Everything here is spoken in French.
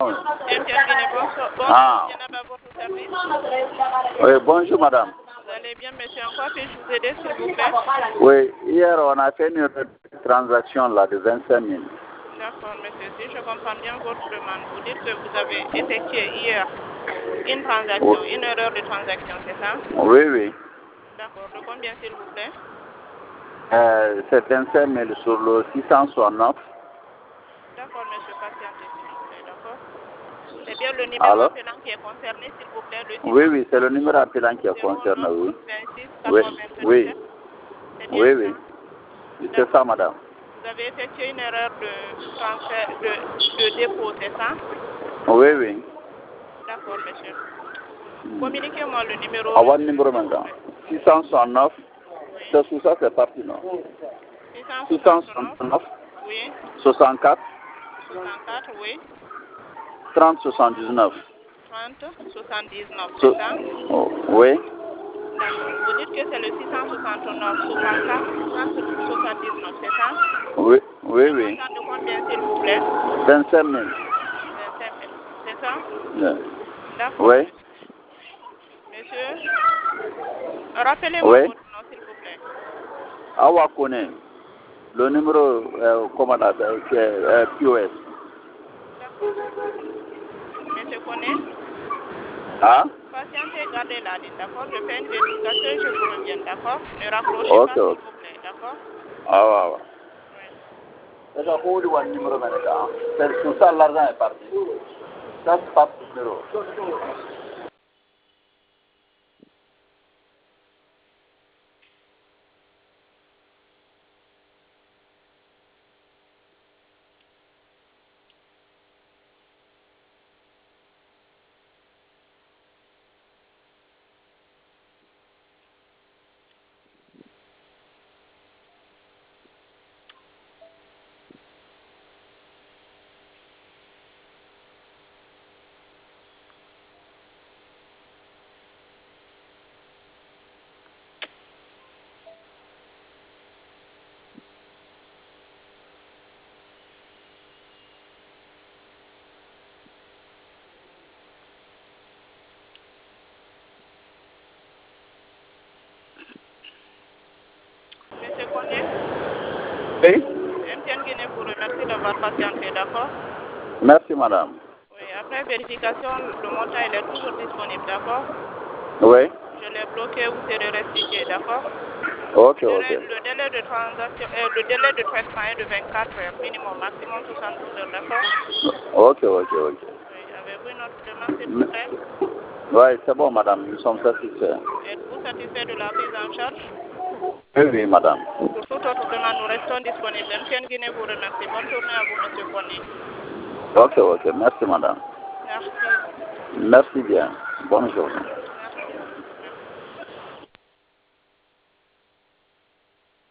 Ah. Oui, bonjour madame. Vous allez bien, monsieur? En quoi puis-je vous aider, s'il vous plaît? Oui, hier on a fait une transaction là de 25 000. D'accord, monsieur. Si je comprends bien votre demande, vous dites que vous avez effectué hier une transaction, une erreur de transaction, c'est ça? Oui, oui. D'accord. De combien, s'il vous plaît? C'est 25 000 sur le 669. D'accord, monsieur. Patientez, s'il vous plaît. D'accord. C'est bien le numéro appelant qui est concerné, s'il vous plaît, le 600. Oui, oui, c'est le numéro appelant qui est concerné, oui. 26 Oui, 97. oui. C'est bien Oui, ça? oui. C'est ça, madame. Vous avez effectué une erreur de transfert, de dépôt, c'est ça? Oui, oui. D'accord, monsieur. Communiquez-moi le numéro. Avoir le numéro maintenant. 669. Oui. C'est sous ça, c'est parti, non? 669. Oui. 64. 64, oui. 30 79. 30 79, c'est ça? Oui. D'accord. Vous dites que c'est le 669, 64, 30 79, c'est ça? Oui, oui, Un oui. montant de combien, s'il vous plaît? 25 000. 25 000, c'est ça? D'accord, Oui. monsieur. Rappelez-moi Oui. votre nom, s'il vous plaît. Awa Kone. Le numéro, comment on appelle, c'est POS. D'accord. Monsieur Koné? Ah? Patientez, gardez la ligne, d'accord? Je fais une vérification et je vous reviens, d'accord? Ne raccrochez Ok, pas, s'il ok. vous plaît, d'accord? Ah, ouais, ouais. Oui. Déjà, où est le numéro maintenant? C'est sur ça, l'argent est parti. Ça, c'est pas le numéro. Monsieur Koné? Oui? MTN Guinée vous remercie d'avoir patienté, d'accord? Merci, madame. Oui, après vérification, le montant il est toujours disponible, d'accord? Oui? Je l'ai bloqué, vous serez restitué, d'accord? Ok, Le ok. délai de transaction, le délai de traitement est de 24 heures, minimum, maximum 72 heures, d'accord? Ok, ok, ok. Oui, avez-vous une autre demande, s'il vous plaît? Oui, c'est bon, madame. Nous sommes satisfaits. Êtes-vous satisfait de la prise en charge? Oui, oui, madame. Pour toute autre demande, nous restons disponibles. MTN Guinée vous remercie. Bonne journée à vous, monsieur Koné. Ok, ok. Merci, madame. Merci. Merci bien. Bonne journée.